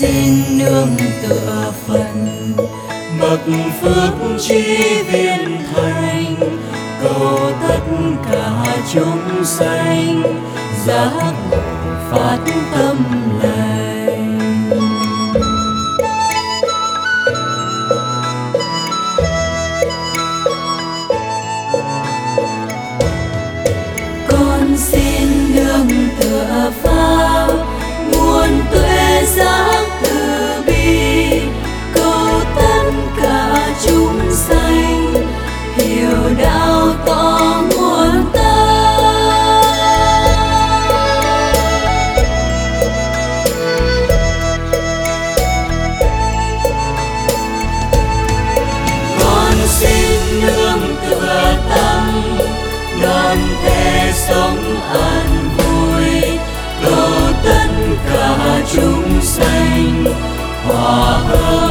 xin nương tựa Phật, bậc phước chi viên thành, cầu tất cả chúng sanh giác ngộ phát tâm lành. Con xin nương tựa Pháp, nguồn tuệ giác từ bi, cầu tất cả chúng sanh hiểu đạo tỏ nguồn tâm. Con xin nương tựa Tăng, đoàn thể sống an vui, cầu tất cả chúng sanh hòa hợp